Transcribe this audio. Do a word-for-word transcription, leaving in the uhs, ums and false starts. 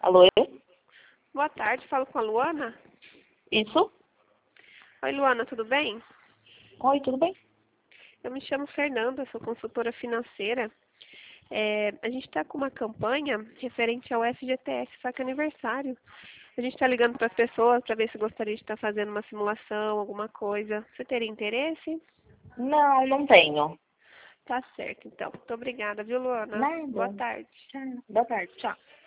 Alô? Boa tarde, falo com a Luana. Isso? Oi, Luana, tudo bem? Oi, tudo bem? Eu me chamo Fernanda, sou consultora financeira. É, a gente está com uma campanha referente ao F G T S Saque Aniversário. A gente está ligando para as pessoas para ver se gostaria de estar fazendo uma simulação, alguma coisa. Você teria interesse? Não, não tenho. Tá certo, então. Muito obrigada, viu, Luana? Boa Nada. tarde. Tchau. Boa tarde, tchau.